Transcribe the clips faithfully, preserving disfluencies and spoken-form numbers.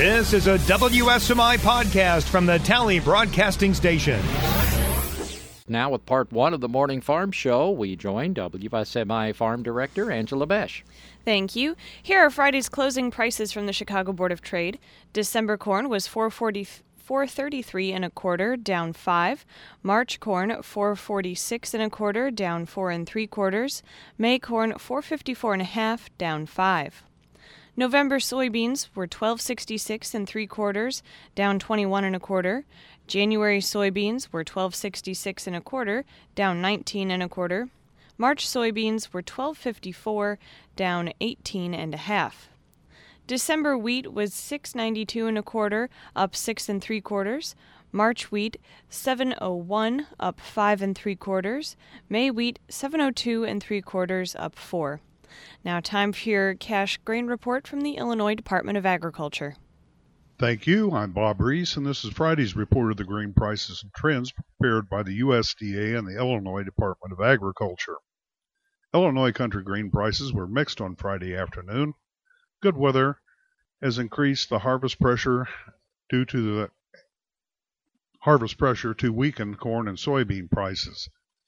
This is a W S M I podcast from the Tally Broadcasting Station. Now with part one of the Morning Farm Show, we join W S M I Farm Director Angela Besch. Thank you. Here are Friday's closing prices from the Chicago Board of Trade. December corn was four forty, four thirty-three and a quarter, down five. March corn four forty-six and a quarter, down four and three quarters. May corn four fifty-four and a half, down five. November soybeans were twelve sixty-six and three quarters, down twenty-one and a quarter. January soybeans were twelve sixty-six and a quarter, down nineteen and a quarter. March soybeans were twelve fifty-four, down eighteen and a half. December wheat was six ninety-two and a quarter, up six and three quarters. March wheat seven oh one, up five and three quarters. May wheat seven oh two and three quarters, up four. Now time for your cash grain report from the Illinois Department of Agriculture. Thank you. I'm Bob Reese, and this is Friday's report of the grain prices and trends prepared by the U S D A and the Illinois Department of Agriculture. Illinois country grain prices were mixed on Friday afternoon. Good weather has increased the harvest pressure due to the harvest pressure to weaken corn and soybean prices.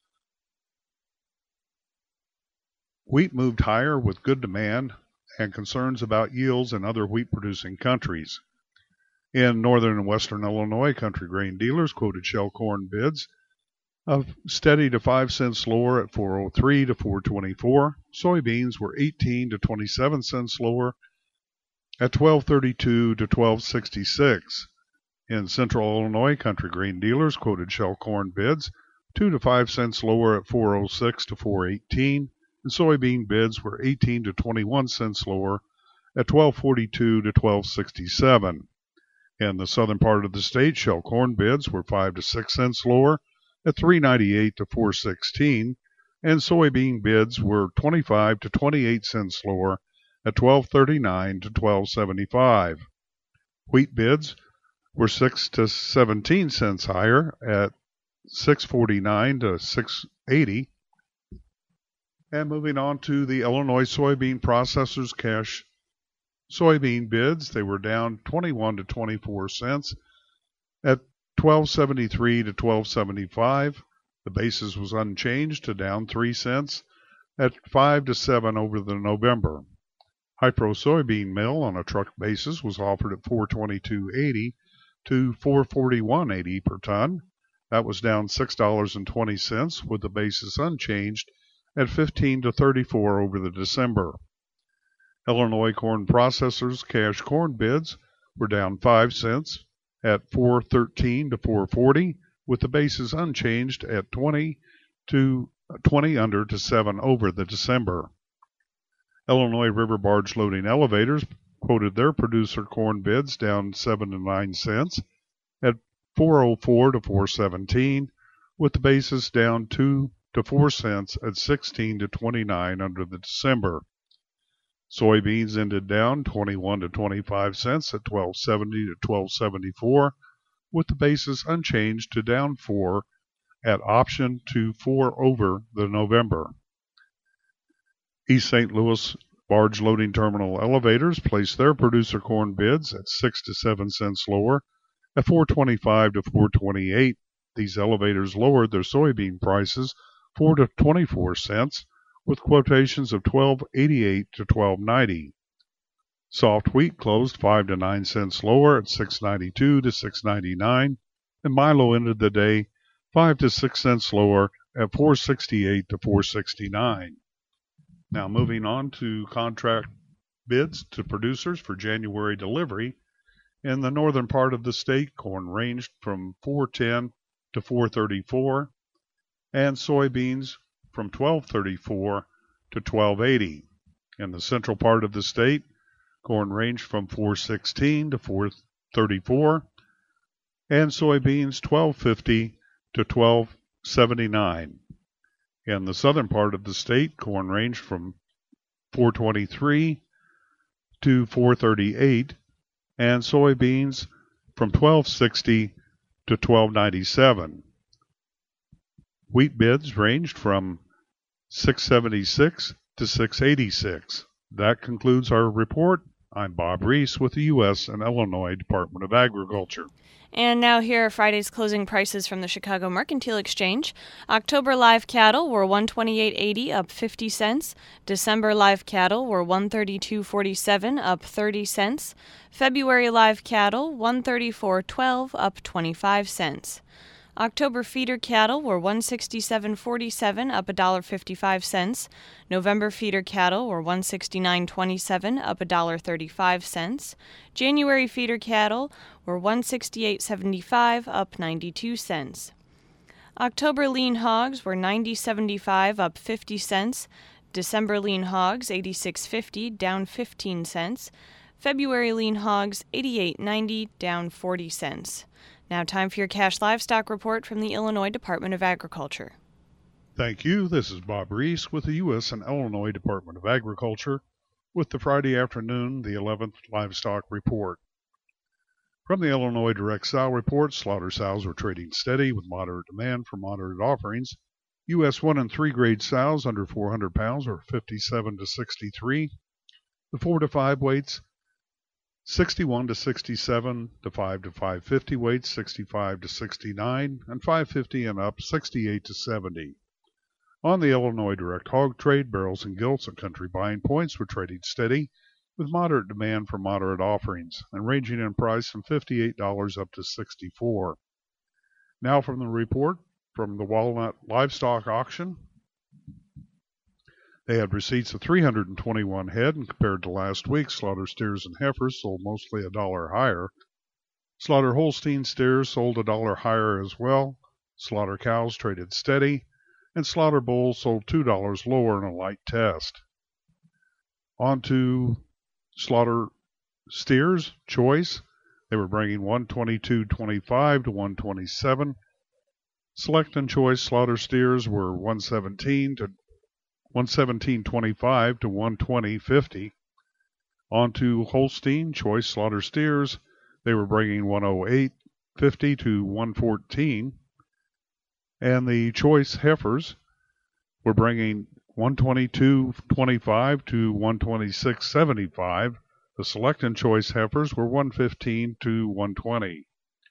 Wheat moved higher with good demand and concerns about yields in other wheat-producing countries. In northern and western Illinois, country grain dealers quoted shell corn bids of steady to five cents lower at four oh three to four twenty-four. Soybeans were eighteen to twenty-seven cents lower at twelve thirty-two to twelve sixty-six. In central Illinois, country grain dealers quoted shell corn bids two to five cents lower at four oh six to four eighteen. And soybean bids were eighteen to twenty-one cents lower at twelve forty-two to twelve sixty-seven. In the southern part of the state, shell corn bids were five to six cents lower at three ninety-eight to four sixteen, and soybean bids were twenty-five to twenty-eight cents lower at twelve thirty-nine to twelve seventy-five. Wheat bids were six to seventeen cents higher at six forty-nine to six eighty. And moving on to the Illinois soybean processors cash soybean bids, they were down twenty-one to twenty-four cents at twelve seventy-three to twelve seventy-five. The basis was unchanged to down three cents at five to seven over the November. High-Pro soybean meal on a truck basis was offered at four twenty-two eighty to four forty-one eighty per ton. That was down six dollars and twenty cents with the basis unchanged at fifteen to thirty-four over the December. Illinois corn processors cash corn bids were down five cents at four thirteen to four forty, with the basis unchanged at twenty to twenty under to seven over the December. Illinois river barge loading elevators quoted their producer corn bids down seven to nine cents at four oh four to four seventeen, with the basis down two to four cents at sixteen to twenty-nine under the December. Soybeans ended down twenty-one to twenty-five cents at twelve seventy to twelve seventy-four, with the basis unchanged to down four at option to four over the November. East Saint Louis barge loading terminal elevators placed their producer corn bids at six to seven cents lower at four twenty-five to four twenty-eight. These elevators lowered their soybean prices four to twenty-four cents, with quotations of twelve eighty-eight to twelve ninety. Soft wheat closed five to nine cents lower at six ninety-two to six ninety-nine, and Milo ended the day five to six cents lower at four sixty-eight to four sixty-nine. Now moving on to contract bids to producers for January delivery. In the northern part of the state, corn ranged from four ten to four thirty-four, and soybeans from twelve thirty-four to twelve eighty. In the central part of the state, corn ranged from four sixteen to four thirty-four, and soybeans twelve fifty to twelve seventy-nine. In the southern part of the state, corn ranged from four twenty-three to four thirty-eight, and soybeans from twelve sixty to twelve ninety-seven. Wheat bids ranged from six seventy-six to six eighty-six. That concludes our report. I'm Bob Reese with the U S and Illinois Department of Agriculture. And now here are Friday's closing prices from the Chicago Mercantile Exchange. October live cattle were one twenty-eight eighty, up fifty cents. December live cattle were one thirty-two forty-seven, up thirty cents. February live cattle one thirty-four twelve, up twenty-five cents. October feeder cattle were one sixty-seven forty-seven, up one dollar fifty-five cents. November feeder cattle were one sixty-nine twenty-seven, up one dollar thirty-five cents. January feeder cattle were one sixty-eight seventy-five, up ninety-two cents. October lean hogs were ninety seventy-five, up fifty cents. December lean hogs eighty-six fifty, down fifteen cents. February lean hogs eighty-eight ninety, down forty cents. Now time for your cash livestock report from the Illinois Department of Agriculture. Thank you. This is Bob Reese with the U S and Illinois Department of Agriculture with the Friday afternoon, the eleventh livestock report. From the Illinois Direct Sow Report, slaughter sows were trading steady with moderate demand for moderate offerings. U S one and three grade sows under four hundred pounds were fifty-seven to sixty-three. The four to five weights sixty-one to sixty-seven, the five to five fifty weights sixty-five to sixty-nine, and five fifty and up sixty-eight to seventy. On the Illinois Direct Hog Trade, barrels and gilts at country buying points were trading steady with moderate demand for moderate offerings and ranging in price from fifty-eight dollars up to sixty-four dollars. Now from the report from the Walnut Livestock Auction. They had receipts of three hundred twenty-one head, and compared to last week, slaughter steers and heifers sold mostly a dollar higher. Slaughter Holstein steers sold a dollar higher as well. Slaughter cows traded steady, and slaughter bulls sold two dollars lower in a light test. On to slaughter steers choice. They were bringing one twenty-two twenty-five to one twenty-seven. Select and choice slaughter steers were one seventeen to one seventeen twenty-five to one twenty fifty. On to Holstein choice slaughter steers. They were bringing one oh eight fifty to one fourteen. And the choice heifers were bringing one twenty-two twenty-five to one twenty-six seventy-five. The select and choice heifers were one fifteen to one twenty.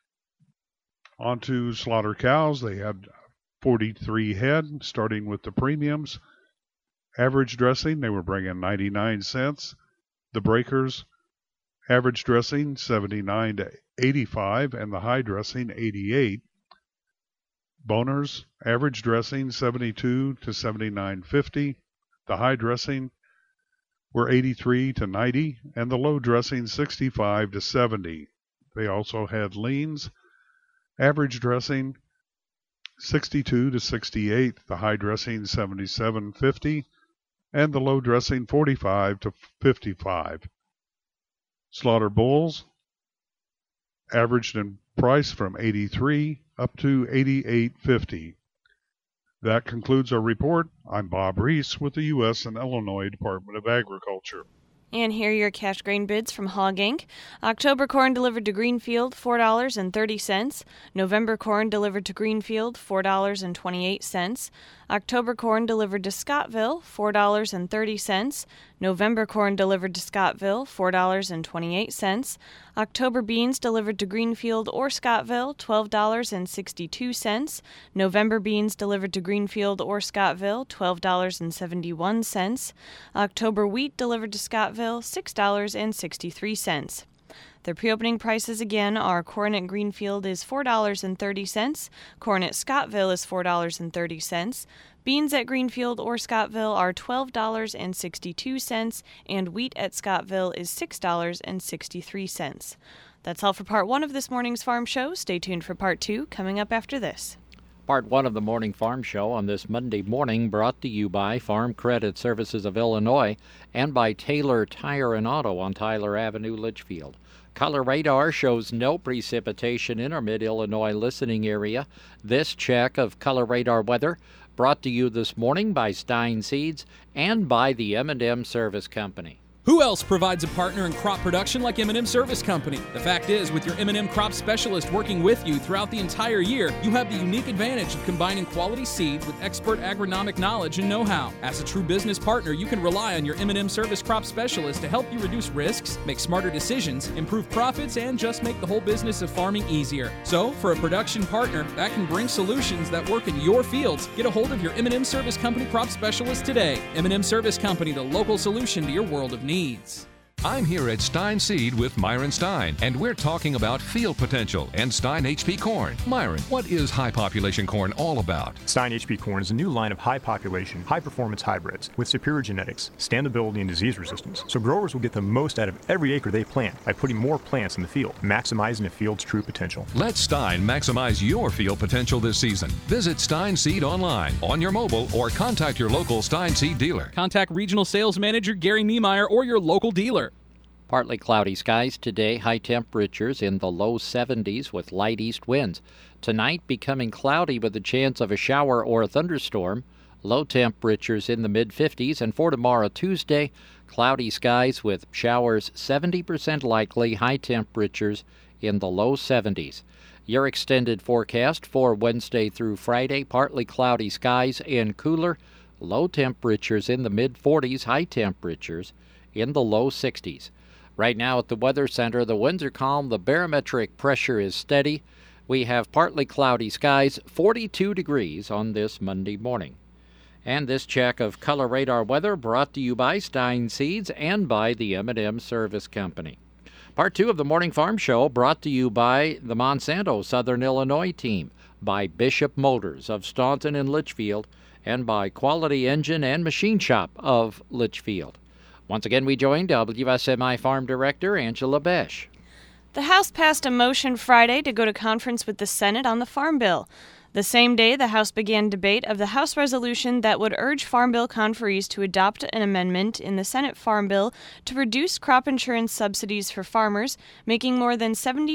On to slaughter cows. They had forty-three head, starting with the premiums. Average dressing, they were bringing ninety-nine cents. The breakers, average dressing seventy-nine to eighty-five, and the high dressing eighty-eight. Boners, average dressing seventy-two to seventy-nine fifty. The high dressing were eighty-three to ninety, and the low dressing sixty-five to seventy. They also had leans, average dressing sixty-two to sixty-eight. The high dressing seventy-seven fifty. And the low dressing forty-five to fifty-five. Slaughter bulls averaged in price from eighty-three up to eighty-eight fifty. That concludes our report. I'm Bob Reese with the U S and Illinois Department of Agriculture. And here are your cash grain bids from Hog Incorporated. October corn delivered to Greenfield, four dollars and thirty cents. November corn delivered to Greenfield, four dollars and twenty-eight cents. October corn delivered to Scottville, four dollars and thirty cents. November corn delivered to Scottville, four dollars and twenty-eight cents. October beans delivered to Greenfield or Scottville, twelve dollars and sixty-two cents. November beans delivered to Greenfield or Scottville, twelve dollars and seventy-one cents. October wheat delivered to Scottville, six dollars and sixty-three cents. The pre-opening prices again are corn at Greenfield is four dollars and thirty cents, corn at Scottville is four dollars and thirty cents, beans at Greenfield or Scottville are twelve dollars and sixty-two cents, and wheat at Scottville is six dollars and sixty-three cents. That's all for part one of this morning's Farm Show. Stay tuned for part two coming up after this. Part one of the Morning Farm Show on this Monday morning brought to you by Farm Credit Services of Illinois and by Taylor Tire and Auto on Tyler Avenue, Litchfield. Color radar shows no precipitation in our mid-Illinois listening area. This check of color radar weather brought to you this morning by Stein Seeds and by the M and M Service Company. Who else provides a partner in crop production like M and M Service Company? The fact is, with your M and M crop specialist working with you throughout the entire year, you have the unique advantage of combining quality seed with expert agronomic knowledge and know-how. As a true business partner, you can rely on your M and M Service crop specialist to help you reduce risks, make smarter decisions, improve profits, and just make the whole business of farming easier. So, for a production partner that can bring solutions that work in your fields, get a hold of your M and M Service Company crop specialist today. M and M Service Company, the local solution to your world of needs. Needs. I'm here at Stein Seed with Myron Stein, and we're talking about field potential and Stein H P corn. Myron, what is high population corn all about? Stein H P corn is a new line of high population, high performance hybrids with superior genetics, standability, and disease resistance. So growers will get the most out of every acre they plant by putting more plants in the field, maximizing a field's true potential. Let Stein maximize your field potential this season. Visit Stein Seed online, on your mobile, or contact your local Stein Seed dealer. Contact Regional Sales Manager Gary Niemeyer or your local dealer. Partly cloudy skies today, high temperatures in the low seventies with light east winds. Tonight becoming cloudy with a chance of a shower or a thunderstorm. Low temperatures in the mid fifties, and for tomorrow Tuesday, cloudy skies with showers seventy percent likely, high temperatures in the low seventies. Your extended forecast for Wednesday through Friday, partly cloudy skies and cooler, low temperatures in the mid forties, high temperatures in the low sixties. Right now at the Weather Center, the winds are calm, the barometric pressure is steady. We have partly cloudy skies, forty-two degrees on this Monday morning. And this check of color radar weather brought to you by Stein Seeds and by the M and M Service Company. Part two of the Morning Farm Show brought to you by the Monsanto Southern Illinois team, by Bishop Motors of Staunton and Litchfield, and by Quality Engine and Machine Shop of Litchfield. Once again, we join W S M I Farm Director Angela Besch. The House passed a motion Friday to go to conference with the Senate on the Farm Bill. The same day, the House began debate of the House resolution that would urge Farm Bill conferees to adopt an amendment in the Senate Farm Bill to reduce crop insurance subsidies for farmers making more than seven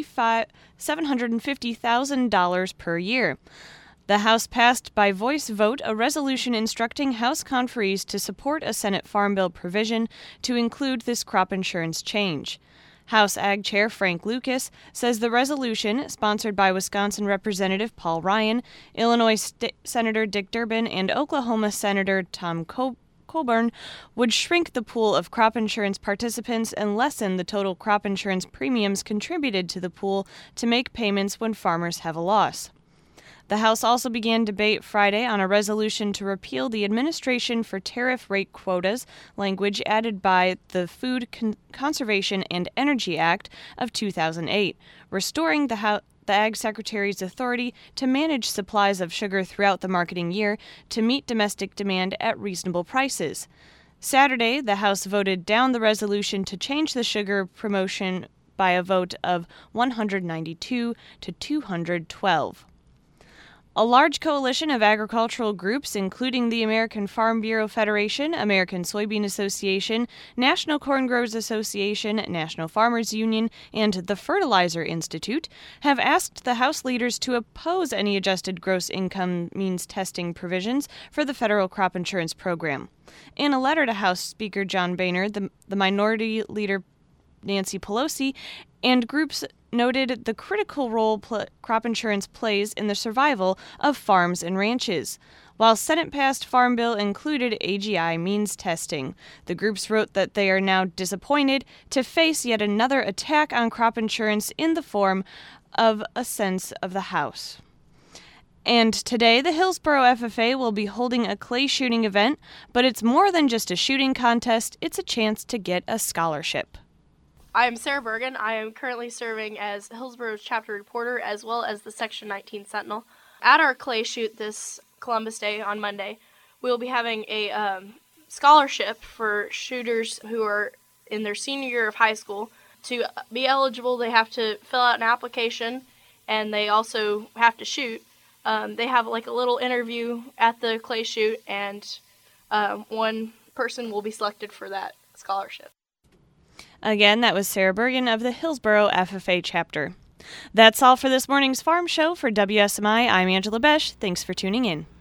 hundred fifty thousand dollars per year. The House passed by voice vote a resolution instructing House conferees to support a Senate Farm Bill provision to include this crop insurance change. House Ag Chair Frank Lucas says the resolution, sponsored by Wisconsin Representative Paul Ryan, Illinois St- Senator Dick Durbin, and Oklahoma Senator Tom Col- Colburn, would shrink the pool of crop insurance participants and lessen the total crop insurance premiums contributed to the pool to make payments when farmers have a loss. The House also began debate Friday on a resolution to repeal the Administration for Tariff Rate Quotas language added by the Food Con- Conservation and Energy Act of two thousand eight, restoring the, Ho- the Ag Secretary's authority to manage supplies of sugar throughout the marketing year to meet domestic demand at reasonable prices. Saturday, the House voted down the resolution to change the sugar promotion by a vote of one hundred ninety-two to two hundred twelve. A large coalition of agricultural groups, including the American Farm Bureau Federation, American Soybean Association, National Corn Growers Association, National Farmers Union, and the Fertilizer Institute, have asked the House leaders to oppose any adjusted gross income means testing provisions for the federal crop insurance program. In a letter to House Speaker John Boehner, the, the Minority Leader Nancy Pelosi, and groups noted the critical role pl- crop insurance plays in the survival of farms and ranches. While Senate-passed Farm Bill included A G I means testing, the groups wrote that they are now disappointed to face yet another attack on crop insurance in the form of a sense of the House. And today, the Hillsboro F F A will be holding a clay shooting event, but it's more than just a shooting contest, it's a chance to get a scholarship. I am Sarah Bergen. I am currently serving as Hillsboro's chapter reporter as well as the Section nineteen Sentinel. At our clay shoot this Columbus Day on Monday, we will be having a um, scholarship for shooters who are in their senior year of high school. To be eligible, they have to fill out an application, and they also have to shoot. Um, they have like a little interview at the clay shoot, and um, one person will be selected for that scholarship. Again, that was Sarah Bergen of the Hillsboro F F A chapter. That's all for this morning's Farm Show. For W S M I, I'm Angela Besch. Thanks for tuning in.